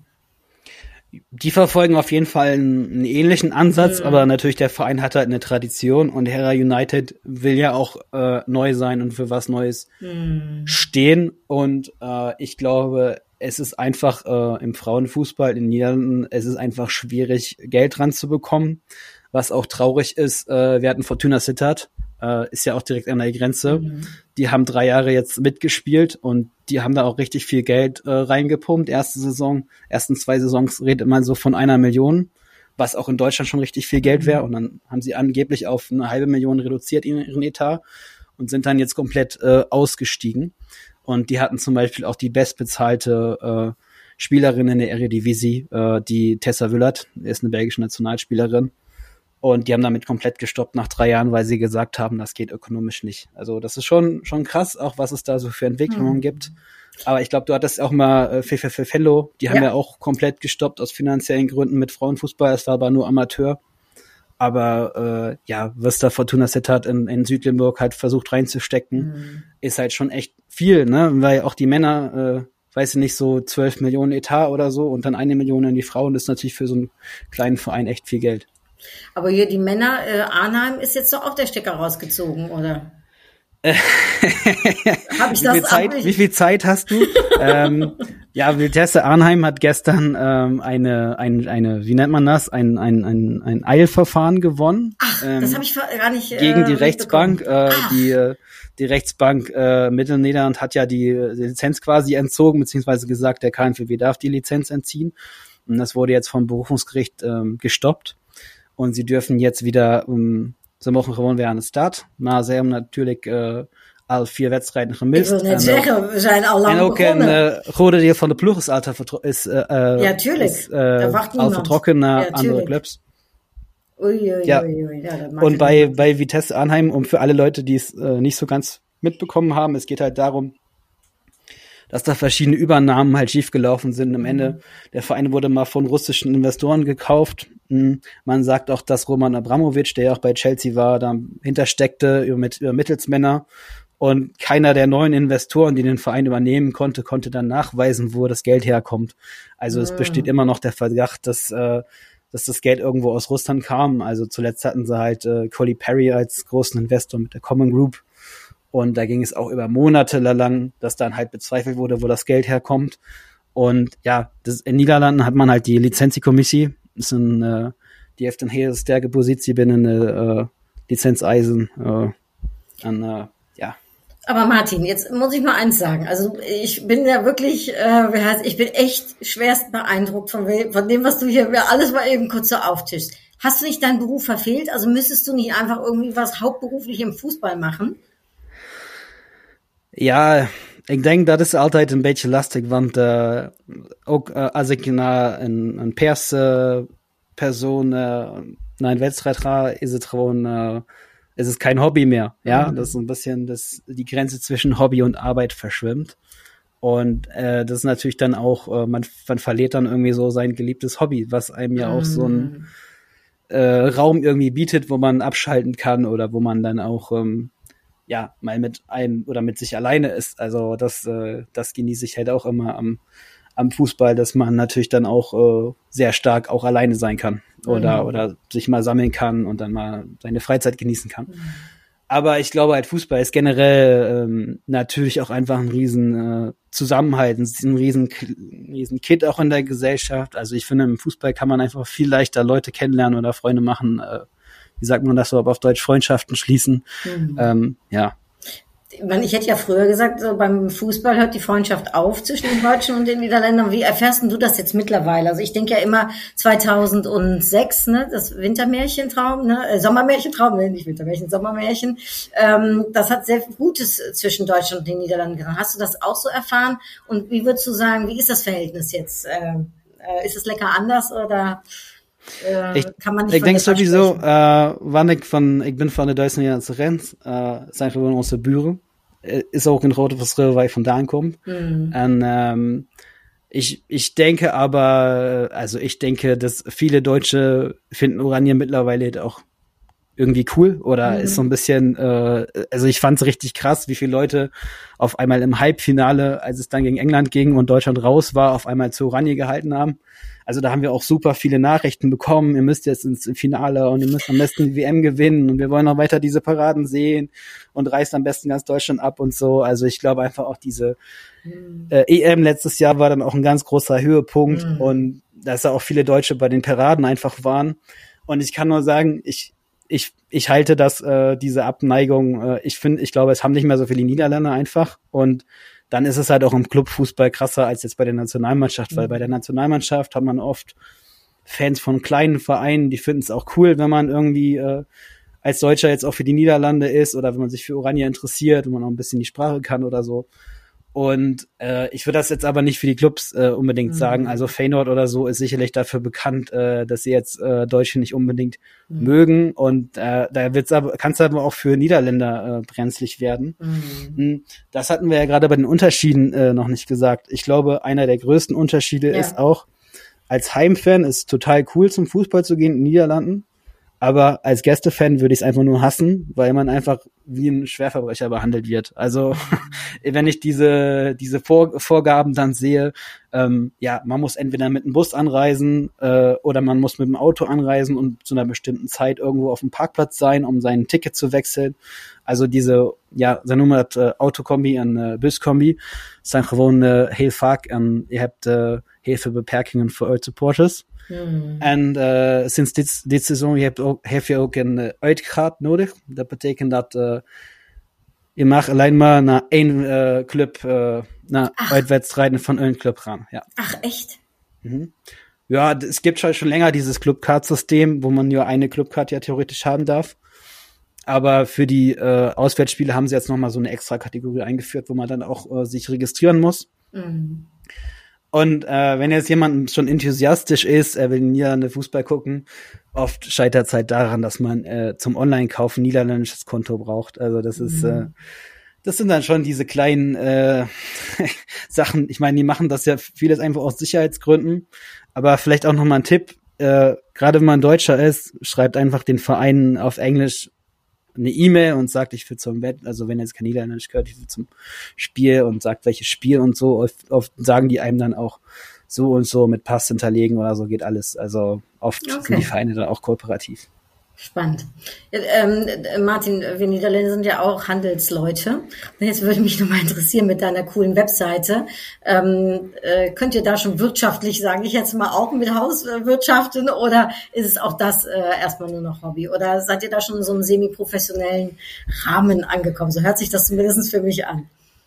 Die verfolgen auf jeden Fall einen, einen ähnlichen Ansatz, mhm. aber natürlich der Verein hat halt eine Tradition und Hera United will ja auch äh, neu sein und für was Neues mhm. stehen. Und äh, ich glaube, es ist einfach äh, im Frauenfußball in den Niederlanden, es ist einfach schwierig, Geld dran zu bekommen. Was auch traurig ist, äh, wir hatten Fortuna Sittard, äh, ist ja auch direkt an der Grenze. Mhm. Die haben drei Jahre jetzt mitgespielt und die haben da auch richtig viel Geld äh, reingepumpt. Erste Saison, ersten zwei Saisons redet man so von einer Million, was auch in Deutschland schon richtig viel Geld wäre. Und dann haben sie angeblich auf eine halbe Million reduziert ihren, ihren Etat und sind dann jetzt komplett äh, ausgestiegen. Und die hatten zum Beispiel auch die bestbezahlte äh, Spielerin in der Eredivisie, äh, die Tessa Wüllert, ist eine belgische Nationalspielerin. Und die haben damit komplett gestoppt nach drei Jahren, weil sie gesagt haben, das geht ökonomisch nicht. Also das ist schon schon krass, auch was es da so für Entwicklungen mhm. gibt. Aber ich glaube, du hattest auch mal äh, F F F Venlo, die haben ja. ja auch komplett gestoppt aus finanziellen Gründen mit Frauenfußball. Es war aber nur Amateur. Aber äh, ja, was da Fortuna Sittard in, in Südlimburg halt versucht reinzustecken, mhm. ist halt schon echt viel, ne? Weil auch die Männer, äh, weiß ich nicht, so zwölf Millionen Etat oder so und dann eine Million an die Frauen, das ist natürlich für so einen kleinen Verein echt viel Geld. Aber hier die Männer, äh, Arnheim ist jetzt doch auch der Stecker rausgezogen, oder? Hab ich wie, das viel Zeit, wie viel Zeit hast du? ähm, ja, Vitesse Arnheim hat gestern ähm, eine, eine, eine, wie nennt man das? Ein, ein, ein, ein Eilverfahren gewonnen. Ach, ähm, das habe ich gar nicht äh, gegen die Rechtsbank. Äh, die, die Rechtsbank äh, Mittelniederland hat ja die, die Lizenz quasi entzogen, beziehungsweise gesagt, der K N V B darf die Lizenz entziehen. Und das wurde jetzt vom Berufungsgericht ähm, gestoppt. Und sie dürfen jetzt wieder um, ze mogen gewoon weer aan de start. Maar ze hebben natuurlijk uh, al vier wedstrijden gemist. Ik wil net en zeggen, ook, we zijn al lang en ook begonnen. En een uh, grote deel van de ploeg is, vertro- is, uh, ja, tuurlijk. is uh, al vertrokken naar ja, andere Clubs. Ui, ui, ja. ui, ui. Ja, und bei, bei Vitesse Arnheim, um für alle Leute, die es äh, nicht so ganz mitbekommen haben, es geht halt darum, dass da verschiedene Übernahmen halt schiefgelaufen sind. Am Ende, der Verein wurde mal von russischen Investoren gekauft. Man sagt auch, dass Roman Abramovic, der ja auch bei Chelsea war, da hintersteckte über, mit, über Mittelsmänner. Und keiner der neuen Investoren, die den Verein übernehmen konnte, konnte dann nachweisen, wo das Geld herkommt. Also es besteht immer noch der Verdacht, dass, äh, dass das Geld irgendwo aus Russland kam. Also zuletzt hatten sie halt äh, Coley Perry als großen Investor mit der Common Group. Und da ging es auch über Monate lang, dass dann halt bezweifelt wurde, wo das Geld herkommt. Und ja, das, in Niederlanden hat man halt die Licentiecommissie. Das sind, äh, die heeft een hele sterke positie binnen äh, Lizenzeisen. Äh, an, äh, ja. Aber Martin, jetzt muss ich mal eins sagen. Also ich bin ja wirklich, äh, ich bin echt schwerst beeindruckt von, von dem, was du hier alles mal eben kurz so auftischst. Hast du nicht deinen Beruf verfehlt? Also müsstest du nicht einfach irgendwie was hauptberuflich im Fußball machen? Ja, ik denk dat is altijd een beetje lastig, want uh, ook uh, als ik naar een, een perse persoon uh, naar een wedstrijd ga, is het gewoon, uh, ist es kein Hobby mehr. Ja, mhm. Das ist ein bisschen, das, die Grenze zwischen Hobby und Arbeit verschwimmt. Und äh, das ist natürlich dann auch, äh, man, man verliert dann irgendwie so sein geliebtes Hobby, was einem ja auch so ein äh, Raum irgendwie bietet, wo man abschalten kann oder wo man dann auch ähm, ja mal mit einem oder mit sich alleine ist. Also das, äh, das genieße ich halt auch immer am, am Fußball, dass man natürlich dann auch äh, sehr stark auch alleine sein kann oder mhm. oder sich mal sammeln kann und dann mal seine Freizeit genießen kann. Mhm. Aber ich glaube halt, Fußball ist generell ähm, natürlich auch einfach ein riesen äh, Zusammenhalt, ein riesen, riesen Kit auch in der Gesellschaft. Also ich finde, im Fußball kann man einfach viel leichter Leute kennenlernen oder Freunde machen. Äh, wie sagt man das so, aber auf Deutsch Freundschaften schließen. Mhm. Ähm, ja. Ich hätte ja früher gesagt, so beim Fußball hört die Freundschaft auf zwischen den Deutschen und den Niederländern. Wie erfährst du das jetzt mittlerweile? Also ich denke ja immer zweitausendsechs, ne, das Wintermärchentraum, ne, äh, Sommermärchentraum, ne, nicht Wintermärchen, Sommermärchen. Ähm, das hat sehr Gutes zwischen Deutschland und den Niederlanden getan. Hast du das auch so erfahren? Und wie würdest du sagen, wie ist das Verhältnis jetzt? Äh, äh, ist es lecker anders oder? Uh, ik ik denk sowieso, uh, wanneer ik van, ik ben van de Duitse grens, uh, zijn gewoon onze buren. Uh, is ook een grote verschil waar ik vandaan kom. Mm. En um, ich, ich denke aber, also ich denke, dass viele Deutsche finden Oranje mittlerweile auch irgendwie cool oder mm. ist so ein bisschen, uh, also ich fand's richtig krass, wie viele Leute auf einmal im Halbfinale, als es dann gegen England ging und Deutschland raus war, auf einmal zu Oranje gehalten haben. Also da haben wir auch super viele Nachrichten bekommen, ihr müsst jetzt ins Finale und ihr müsst am besten die W M gewinnen und wir wollen noch weiter diese Paraden sehen und reißt am besten ganz Deutschland ab und so. Also ich glaube einfach auch diese mhm. äh, E M letztes Jahr war dann auch ein ganz großer Höhepunkt mhm. und dass da auch viele Deutsche bei den Paraden einfach waren. Und ich kann nur sagen, ich ich ich halte das, äh, diese Abneigung, äh, ich finde, ich glaube, es haben nicht mehr so viele Niederländer einfach und dann ist es halt auch im Clubfußball krasser als jetzt bei der Nationalmannschaft, weil bei der Nationalmannschaft hat man oft Fans von kleinen Vereinen, die finden es auch cool, wenn man irgendwie äh, als Deutscher jetzt auch für die Niederlande ist oder wenn man sich für Oranje interessiert und man auch ein bisschen die Sprache kann oder so. Und äh, ich würde das jetzt aber nicht für die Clubs äh, unbedingt mhm. sagen. Also Feyenoord oder so ist sicherlich dafür bekannt, äh, dass sie jetzt äh, Deutsche nicht unbedingt mhm. mögen. Und äh, da wird's aber, kann es aber auch für Niederländer äh, brenzlig werden. Mhm. Das hatten wir ja gerade bei den Unterschieden äh, noch nicht gesagt. Ich glaube, einer der größten Unterschiede ja. ist auch, als Heimfan ist total cool, zum Fußball zu gehen in den Niederlanden. Aber als Gästefan würde ich es einfach nur hassen, weil man einfach wie ein Schwerverbrecher behandelt wird. Also wenn ich diese diese Vor- Vorgaben dann sehe, ähm, ja, man muss entweder mit dem Bus anreisen äh, oder man muss mit dem Auto anreisen und zu einer bestimmten Zeit irgendwo auf dem Parkplatz sein, um sein Ticket zu wechseln. Also diese, ja, zijn noemen dat uh, autocombi en uh, buscombi, zijn gewoon uh, heel vaak en je hebt uh, heel veel beperkingen voor uitsupporters. Hmm. En uh, sinds dit, dit seizoen je hebt ook, heb je ook een uh, uitkaart nodig. Dat betekent dat uh, je mag alleen maar naar één uh, club, uh, naar Ach. Uitwedstrijden van één Club gaan. Ja. Ach, echt? Mhm. Ja, es gibt schon, schon länger dieses Clubcard-System, wo man nur eine Clubcard ja theoretisch haben darf. Aber für die äh, Auswärtsspiele haben sie jetzt nochmal so eine extra Kategorie eingeführt, wo man dann auch äh, sich registrieren muss. Mhm. Und äh, wenn jetzt jemand schon enthusiastisch ist, er will in Niederlande Fußball gucken, oft scheitert es halt daran, dass man äh, zum Online-Kauf ein niederländisches Konto braucht. Also das mhm. ist, äh, das sind dann schon diese kleinen äh, Sachen. Ich meine, die machen das ja vieles einfach aus Sicherheitsgründen. Aber vielleicht auch nochmal ein Tipp, äh, gerade wenn man Deutscher ist, schreibt einfach den Vereinen auf Englisch eine E-Mail und sagt, ich will zum Wett, also wenn jetzt kein Niederländisch gehört, ich will zum Spiel und sagt, welches Spiel und so. Oft, oft sagen die einem dann auch so und so mit Pass hinterlegen oder so, geht alles. Also oft okay. sind die Vereine dann auch kooperativ. Spannend. Ja, ähm, Martin, wir Niederländer sind ja auch Handelsleute. Und jetzt würde mich nochmal interessieren mit deiner coolen Webseite. Ähm, äh, könnt ihr da schon wirtschaftlich, sage ich jetzt mal, auch mit Hauswirtschaften oder ist es auch das äh, erstmal nur noch Hobby? Oder seid ihr da schon in so einem semi-professionellen Rahmen angekommen? So hört sich das zumindest für mich an.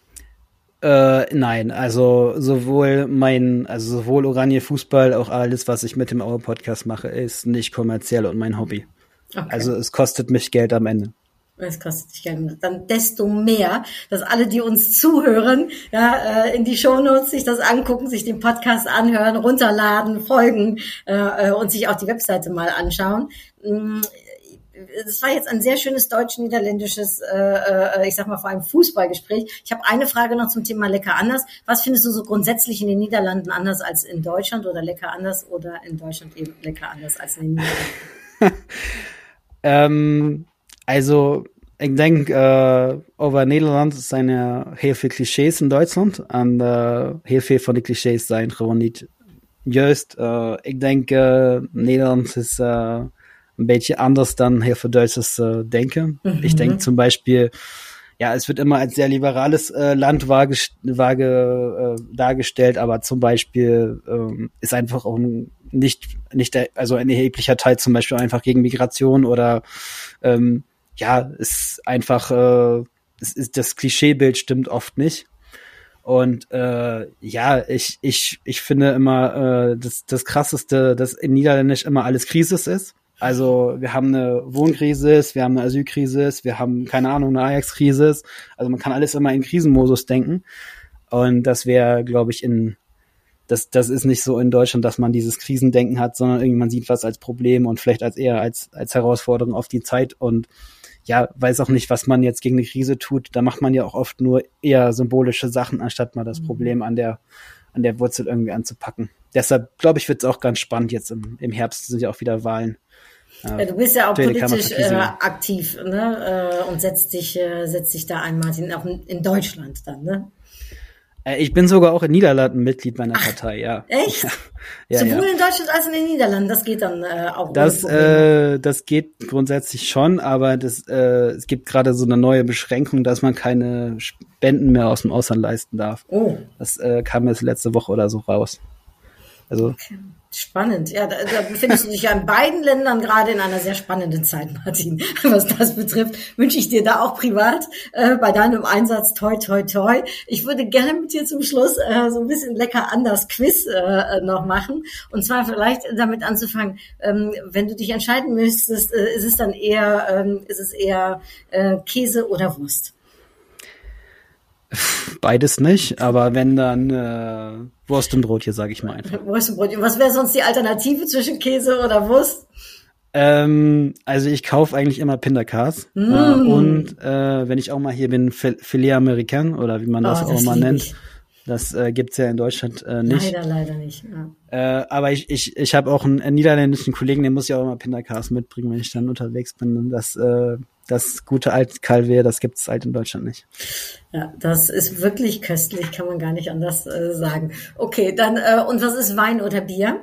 Äh, nein, also sowohl mein, also sowohl Oranje Fußball, auch alles, was ich mit dem Auer Podcast mache, ist nicht kommerziell und mein Hobby. Okay. Also es kostet mich Geld am Ende. Es kostet dich Geld. Dann desto mehr, dass alle, die uns zuhören, ja, in die Shownotes sich das angucken, sich den Podcast anhören, runterladen, folgen äh, und sich auch die Webseite mal anschauen. Das war jetzt ein sehr schönes deutsch-niederländisches, äh, ich sag mal vor allem Fußballgespräch. Ich habe eine Frage noch zum Thema Lecker anders. Was findest du so grundsätzlich in den Niederlanden anders als in Deutschland oder lecker anders oder in Deutschland eben lecker anders als in den Niederlanden? ähm, also ik denk uh, over Nederland zijn er heel veel clichés in Duitsland. En uh, heel veel van die clichés zijn gewoon niet juist. Uh, ik denk uh, Nederland is uh, ein bisschen anders dann heel veel Duitsers uh, denken. Mhm. Ich denke zum Beispiel, ja, es wird immer als sehr liberales äh, Land wahrge wahrge, äh, dargestellt, aber zum Beispiel ähm, ist einfach auch ein, nicht, nicht der, also ein erheblicher Teil zum Beispiel einfach gegen Migration oder ähm, ja, ist einfach, äh, es ist, das Klischeebild stimmt oft nicht. Und äh, ja, ich ich ich finde immer äh, das das krasseste, dass in Niederländisch immer alles Krise ist. Also wir haben eine Wohnkrise, wir haben eine Asylkrise, wir haben, keine Ahnung, eine Ajax-Krise. Also man kann alles immer in Krisenmodus denken. Und das wäre, glaube ich, in das das ist nicht so in Deutschland, dass man dieses Krisendenken hat, sondern irgendwie man sieht was als Problem und vielleicht als eher als als Herausforderung auf die Zeit und ja, weiß auch nicht, was man jetzt gegen eine Krise tut. Da macht man ja auch oft nur eher symbolische Sachen, anstatt mal das Problem an der an der Wurzel irgendwie anzupacken. Deshalb, glaube ich, wird es auch ganz spannend jetzt im, im Herbst, sind ja auch wieder Wahlen. Ja, du bist ja auch politisch äh, aktiv, ne? Äh, und setzt dich, äh, setzt dich da ein, Martin, auch in Deutschland dann, ne? Äh, ich bin sogar auch in Niederlanden Mitglied meiner Ach, Partei, ja. Echt? Ja, Sowohl ja. in Deutschland als in den Niederlanden, das geht dann äh, auch das, ohne äh, das geht grundsätzlich schon, aber das, äh, es gibt gerade so eine neue Beschränkung, dass man keine Spenden mehr aus dem Ausland leisten darf. Oh. Das äh, kam jetzt letzte Woche oder so raus. Also okay. Spannend. Ja, da, da befindest du dich ja in beiden Ländern gerade in einer sehr spannenden Zeit, Martin. Was das betrifft, wünsche ich dir da auch privat äh, bei deinem Einsatz toi, toi, toi. Ich würde gerne mit dir zum Schluss äh, so ein bisschen lecker anders Quiz äh, noch machen. Und zwar vielleicht damit anzufangen, ähm, wenn du dich entscheiden müsstest, äh, ist es dann eher, ähm, ist es eher äh, Käse oder Wurst? Beides nicht, aber wenn dann äh, Wurst und Brot hier, sage ich mal einfach. Wurst und Brot. Und was wäre sonst die Alternative zwischen Käse oder Wurst? Ähm, also ich kaufe eigentlich immer Pindercars. Mm. Äh, und äh, wenn ich auch mal hier bin, Filet Americain oder wie man das oh, auch das mal nennt. Ich. Das äh, gibt's ja in Deutschland äh, nicht. Leider, leider nicht. Ja. Äh, aber ich ich ich habe auch einen, einen niederländischen Kollegen, der muss ja auch immer Pindercars mitbringen, wenn ich dann unterwegs bin. Und das äh, das gute alte Calvé, das gibt's halt in Deutschland nicht. Ja, das ist wirklich köstlich, kann man gar nicht anders äh, sagen. Okay, dann äh, und was ist Wein oder Bier?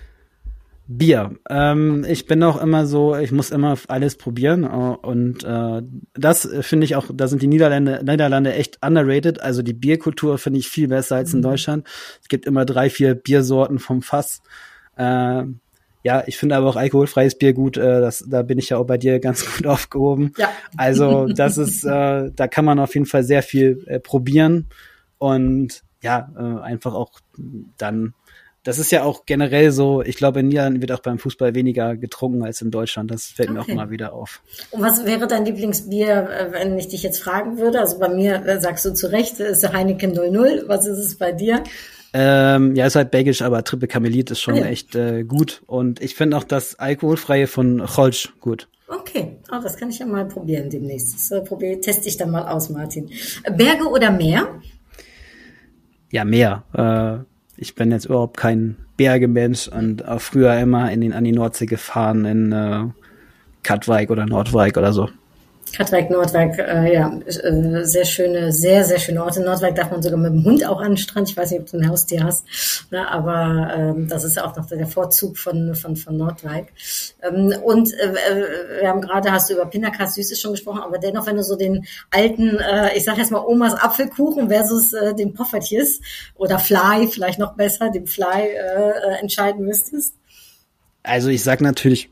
Bier. Ähm, ich bin auch immer so, ich muss immer alles probieren und äh, das finde ich auch, da sind die Niederlande, Niederlande echt underrated. Also die Bierkultur finde ich viel besser als in mhm. Deutschland. Es gibt immer drei, vier Biersorten vom Fass. Äh, ja, ich finde aber auch alkoholfreies Bier gut. Äh, das, da bin ich ja auch bei dir ganz gut aufgehoben. Ja. Also das ist, äh, da kann man auf jeden Fall sehr viel äh, probieren und ja, äh, einfach auch dann. Das ist ja auch generell so, ich glaube, in Niederlanden wird auch beim Fußball weniger getrunken als in Deutschland. Das fällt okay. mir auch immer wieder auf. Und was wäre dein Lieblingsbier, wenn ich dich jetzt fragen würde? Also bei mir, sagst du zu Recht, ist Heineken null null. Was ist es bei dir? Ähm, ja, ist halt belgisch, aber Triple Karmelit ist schon ah, ja. echt äh, gut. Und ich finde auch das Alkoholfreie von Holsch gut. Okay, oh, das kann ich ja mal probieren demnächst. Das äh, probier, teste ich dann mal aus, Martin. Berge oder Meer? Ja, Meer. Äh, Ich bin jetzt überhaupt kein Bergemensch und auch früher immer in den, an die Nordsee gefahren, in äh, Katwijk oder Noordwijk oder so. Katwijk, Noordwijk, äh, ja, äh, sehr schöne, sehr, sehr schöne Orte. In Noordwijk darf man sogar mit dem Hund auch an den Strand. Ich weiß nicht, ob du ein Haustier hast, ne, aber ähm, das ist auch noch der Vorzug von von von Noordwijk. Ähm, und äh, wir haben gerade, hast du über Pindercars Süßes schon gesprochen, aber dennoch, wenn du so den alten, äh, ich sag jetzt mal Omas Apfelkuchen versus äh, den Poffertjes oder Fly, vielleicht noch besser, den Fly äh, entscheiden müsstest. Also ich sag natürlich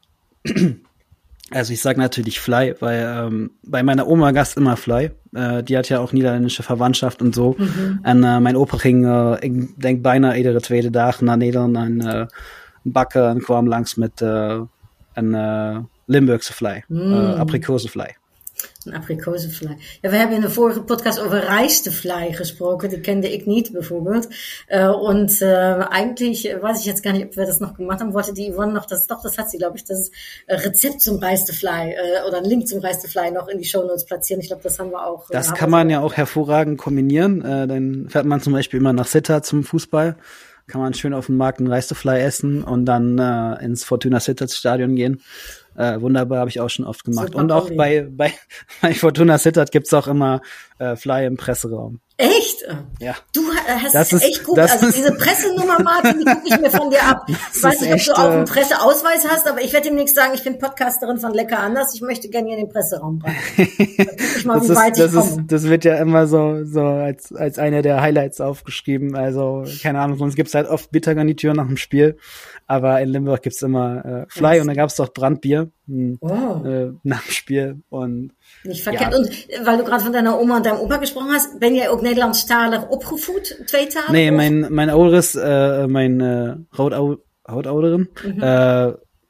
Also ich sag natürlich Fly, weil ähm, bei meiner Oma gab's immer Fly. Äh, die hat ja auch niederländische Verwandtschaft und so. Mhm. En uh, mijn opa ging, uh, ik denk bijna iedere tweede dag naar Nederland en uh, bakken en kwam langs met uh, een uh, Limburgse Fly, mm. uh, Aprikozenfly. Een abrikozenvlaai. Ja, we hebben in de vorige podcast over rijstevlaai gesproken. Die kende ik niet, bijvoorbeeld. Uh, und uh, eigentlich weiß ich jetzt gar nicht, ob wir das noch gemacht haben. Wollte die Yvonne noch, das, doch, das hat sie, glaube ich, das Rezept zum Rijstevlaai äh, oder einen Link zum Rijstevlaai noch in die Shownotes platzieren. Ich glaube, das haben wir auch. Das kann man ja auch hervorragend kombinieren. Äh, dann fährt man zum Beispiel immer nach Sittard zum Fußball. Kann man schön auf dem Markt einen Rijstevlaai essen und dann äh, ins Fortuna Sittard Stadion gehen. Äh, wunderbar, habe ich auch schon oft gemacht. Super, und auch bei, bei, bei Fortuna Sittard gibt's auch immer äh, Fly im Presseraum. Echt? Ja. Du hast das es ist, echt gut. Also diese Pressenummer, Martin, die gucke ich mir von dir ab. Ich weiß nicht, ob echt, du auch einen Presseausweis hast, aber ich werde demnächst sagen, ich bin Podcasterin von Lecker anders. Ich möchte gerne hier in den Presseraum rein. Ich mal, das, wie weit ist, das, ich komme. ist, das wird ja immer so so als als einer der Highlights aufgeschrieben. Also keine Ahnung, sonst gibt's halt oft Bittergarnitur nach dem Spiel. Aber in Limburg gibt's immer äh, Fly yes. und da gab's doch Brandbier mh, oh. äh, nach dem Spiel. Und nicht verkehrt. Ja. Und weil du gerade von deiner Oma und deinem Opa gesprochen hast, ben jij ook Nederlandstalig opgevoed, tweetalig? Nee, mijn, mijn ouders, uh, mijn uh, grootouderen, mhm. uh,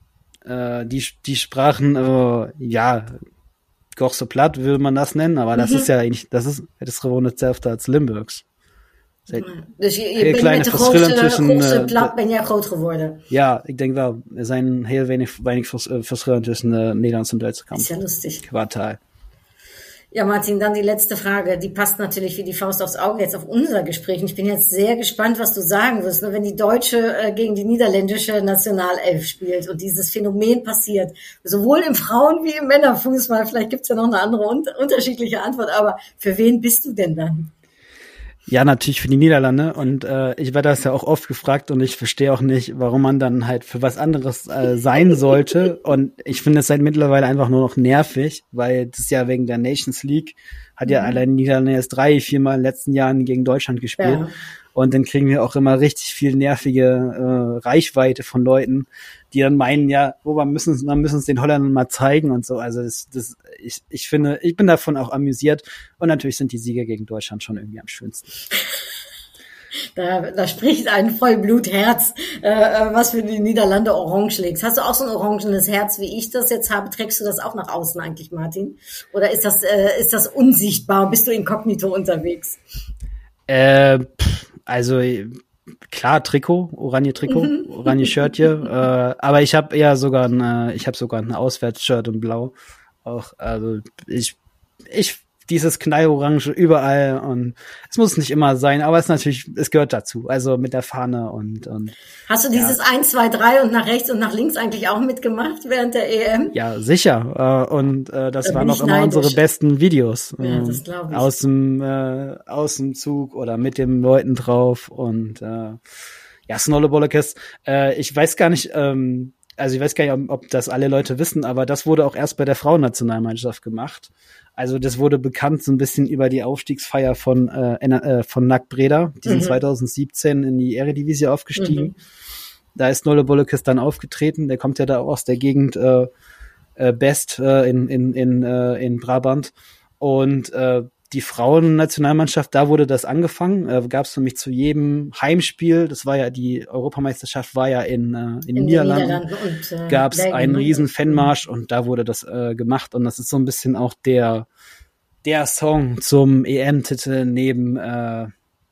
uh, die, die sprachen, uh, ja, Gorse Platt würde man das nennen, aber das mhm. ist ja eigentlich, das ist, het is gewoon hetzelfde als Limburgs. Dus je, je bent met de Gorse Platt ben jij groot geworden? Ja, ik denk wel. Er zijn heel weinig, weinig verschillen tussen uh, Nederlands und Duitse Kampf. Ist ja lustig. Quartal. Ja, Martin, dann die letzte Frage. Die passt natürlich wie die Faust aufs Auge jetzt auf unser Gespräch. Und ich bin jetzt sehr gespannt, was du sagen wirst. Nur wenn die deutsche äh, gegen die niederländische Nationalelf spielt und dieses Phänomen passiert, sowohl im Frauen- wie im Männerfußball, vielleicht gibt's ja noch eine andere un- unterschiedliche Antwort, aber für wen bist du denn dann? Ja, natürlich für die Niederlande und äh, ich werde das ja auch oft gefragt und ich verstehe auch nicht, warum man dann halt für was anderes äh, sein sollte und ich finde es halt mittlerweile einfach nur noch nervig, weil das ja wegen der Nations League hat ja mhm. allein die Niederlande erst drei, viermal in den letzten Jahren gegen Deutschland gespielt ja. und dann kriegen wir auch immer richtig viel nervige äh, Reichweite von Leuten, die dann meinen, ja, oh, wir müssen es, wir müssen es den Holländern mal zeigen und so. Also das, das, ich, ich finde, ich bin davon auch amüsiert und natürlich sind die Sieger gegen Deutschland schon irgendwie am schönsten. Da, da spricht ein Vollblutherz, äh, was für die Niederlande orange legst. Hast du auch so ein orangenes Herz, wie ich das jetzt habe? Trägst du das auch nach außen eigentlich, Martin? Oder ist das, äh, ist das unsichtbar? Bist du inkognito unterwegs? Äh, pff, also klar, Trikot, oranje Trikot, mhm. oranje Shirtje, äh, aber ich habe eher sogar ein, äh, ich habe sogar ein Auswärtsshirt in Blau. Auch, also ich, ich dieses Knallorange überall und es muss nicht immer sein, aber es natürlich, es gehört dazu, also mit der Fahne und, und hast du dieses ja. eins, zwei, drei und nach rechts und nach links eigentlich auch mitgemacht während der E M? Ja, sicher, äh, und äh, das da waren auch immer neidisch. Unsere besten Videos äh, ja, das glaub ich. aus dem äh, aus dem Zug oder mit den Leuten drauf und äh, ja, Snollebollekes, äh, ich weiß gar nicht, ähm, also ich weiß gar nicht, ob das alle Leute wissen, aber das wurde auch erst bei der Frauennationalmannschaft gemacht. Also das wurde bekannt so ein bisschen über die Aufstiegsfeier von äh, äh, von N A C Breda. Die sind mhm. zwanzig siebzehn in die Eredivisie aufgestiegen. Mhm. Da ist Nolle Bollekes dann aufgetreten. Der kommt ja da auch aus der Gegend äh, äh, Best äh, in in in äh, in Brabant. Und äh, die Frauennationalmannschaft, da wurde das angefangen. Äh, Gab es nämlich zu jedem Heimspiel, das war ja die Europameisterschaft, war ja in, äh, in, in den Niederlanden, Niederlanden äh, gab es einen riesen Fanmarsch und da wurde das äh, gemacht. Und das ist so ein bisschen auch der der Song zum E M-Titel neben, äh,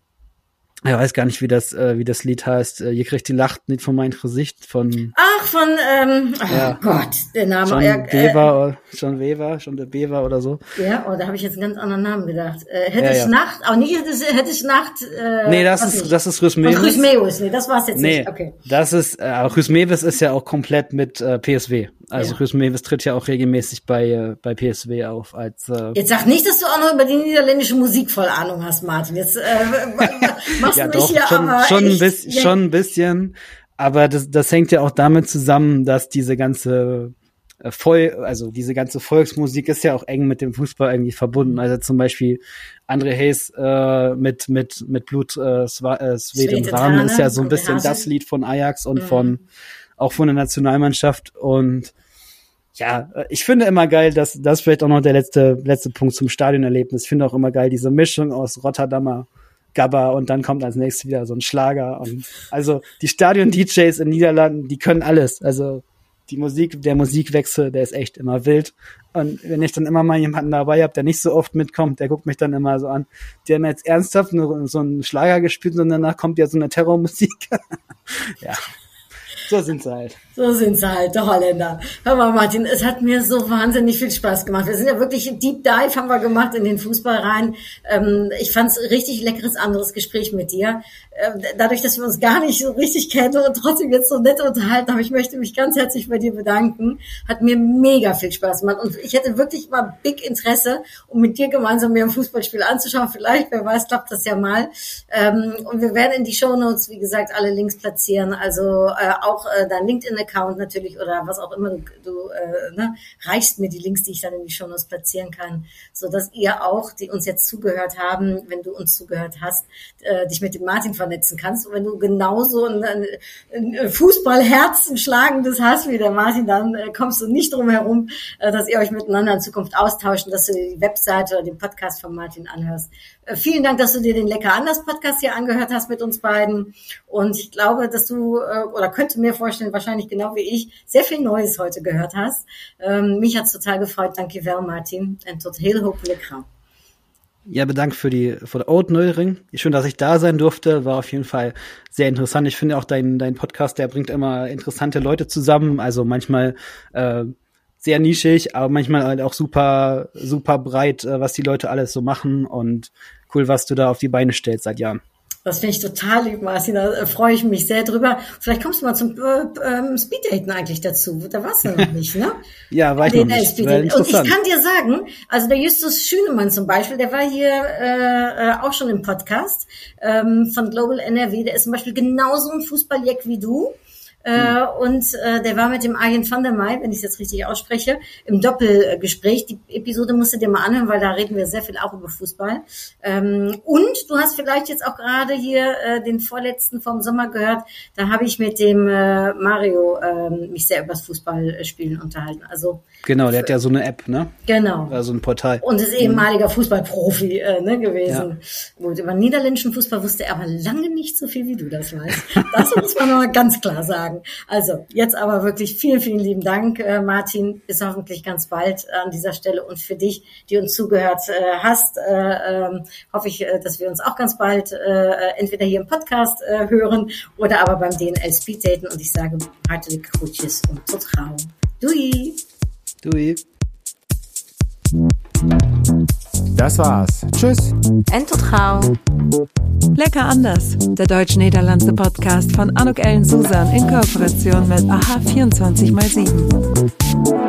ich weiß gar nicht, wie das äh, wie das Lied heißt. Äh, Ihr kriegt die Lacht nicht von meinem Gesicht von. Ach, von ähm, oh ja. Gott, der Name. John ja, Bever, äh, John Weber, John de Bever oder so. Ja, oh, da habe ich jetzt einen ganz anderen Namen gedacht. Äh, hätte ja, ich ja. Nacht, aber nicht hätte ich, hätte ich Nacht. Äh, nee, das ist nicht. das ist Rhys Mewis. Rhys Mewis, nee, das war's jetzt nee, nicht. Okay. Das ist äh, Rhys Mewis ist ja auch komplett mit äh, P S V. Also ja. Rhys Mewis tritt ja auch regelmäßig bei äh, bei P S V auf als. Äh, jetzt sag nicht, dass du auch noch über die niederländische Musik voll Ahnung hast, Martin. Jetzt äh, machst ja, du mich doch, hier schon, aber schon, echt, ein bisschen, ja. schon ein bisschen. Aber das, das hängt ja auch damit zusammen, dass diese ganze äh, voll, also diese ganze Volksmusik ist ja auch eng mit dem Fußball irgendwie verbunden. Also zum Beispiel André Hayes äh, mit mit mit Blut, äh, Swa- äh, Sweet und Rahmen ist ja so ein bisschen das Lied von Ajax und mhm. von auch von der Nationalmannschaft. Und ja, ich finde immer geil, dass das vielleicht auch noch der letzte letzte Punkt zum Stadionerlebnis. Ich finde auch immer geil diese Mischung aus Rotterdamer Gabba und dann kommt als nächstes wieder so ein Schlager. Und also die Stadion-D Js in Niederlanden, die können alles. Also die Musik, der Musikwechsel, der ist echt immer wild. Und wenn ich dann immer mal jemanden dabei habe, der nicht so oft mitkommt, der guckt mich dann immer so an. Die haben jetzt ernsthaft nur so einen Schlager gespielt und danach kommt ja so eine Terrormusik. Ja. So sind sie halt. So sind sie halt, der Holländer. Hör mal, Martin, es hat mir so wahnsinnig viel Spaß gemacht. Wir sind ja wirklich ein Deep Dive haben wir gemacht in den Fußball rein. Ähm, ich fand es richtig leckeres anderes Gespräch mit dir. Ähm, dadurch, dass wir uns gar nicht so richtig kennen und trotzdem jetzt so nett unterhalten haben, ich möchte mich ganz herzlich bei dir bedanken. Hat mir mega viel Spaß gemacht und ich hätte wirklich mal big Interesse, um mit dir gemeinsam mir ein Fußballspiel anzuschauen. Vielleicht, wer weiß, klappt das ja mal. Ähm, und wir werden in die Shownotes, wie gesagt, alle Links platzieren. Also äh, auch äh, dein LinkedIn-Account natürlich oder was auch immer. Du, du äh, ne, reichst mir die Links, die ich dann in die Shownotes platzieren kann, so dass ihr auch, die uns jetzt zugehört haben, wenn du uns zugehört hast, äh, dich mit dem Martin vernetzen kannst. Und wenn du genauso ein, ein, ein Fußballherzen schlagendes hast wie der Martin, dann äh, kommst du nicht drum herum, äh, dass ihr euch miteinander in Zukunft austauscht und dass du dir die Webseite oder den Podcast von Martin anhörst. Äh, vielen Dank, dass du dir den Lecker anders Podcast hier angehört hast mit uns beiden. Und ich glaube, dass du, äh, oder könnte mir vorstellen, wahrscheinlich genau wie ich, sehr viel Neues heute gehört hast. Ähm, mich hat's total gefreut. Danke sehr, Martin. En tot heel hopelijk gauw. Ja, bedankt für die für den Oud Neuring. Schön, dass ich da sein durfte. War auf jeden Fall sehr interessant. Ich finde auch dein dein Podcast, der bringt immer interessante Leute zusammen. Also manchmal äh, sehr nischig, aber manchmal halt auch super super breit, äh, was die Leute alles so machen und cool, was du da auf die Beine stellst seit Jahren. Das finde ich total lieb, Martin. Da äh, freue ich mich sehr drüber. Vielleicht kommst du mal zum äh, ähm, Speeddaten eigentlich dazu. Da warst du noch nicht, ne? Ja, war ich noch nicht. Und ich kann dir sagen, also der Justus Schünemann zum Beispiel, der war hier äh, auch schon im Podcast ähm, von Global N R W. Der ist zum Beispiel genauso ein Fußballjack wie du. Äh, und äh, der war mit dem Arjen van der Meij, wenn ich es jetzt richtig ausspreche, im Doppelgespräch. Die Episode musst du dir mal anhören, weil da reden wir sehr viel auch über Fußball. Ähm, und du hast vielleicht jetzt auch gerade hier äh, den vorletzten vom Sommer gehört. Da habe ich mit dem äh, Mario äh, mich sehr über das Fußballspielen unterhalten. Also genau, der hat ja so eine App, ne? Genau. Oder so ein Portal. Und ist ehemaliger Fußballprofi äh, ne, gewesen. Ja. Gut, über niederländischen Fußball wusste er aber lange nicht so viel, wie du das weißt. Das muss man noch ganz klar sagen. Also, jetzt aber wirklich vielen, vielen lieben Dank, äh, Martin. Bis hoffentlich ganz bald äh, an dieser Stelle. Und für dich, die uns zugehört äh, hast, äh, äh, hoffe ich, äh, dass wir uns auch ganz bald äh, entweder hier im Podcast äh, hören oder aber beim D N L Speeddaten. Und ich sage hartelijk groetjes und tot gauw. Doei! Doei! Das war's. Tschüss. En tot gauw. Lecker anders. Der deutsch-niederlandse Podcast von Anouk Ellen Susan in Kooperation mit A H vierundzwanzig mal sieben.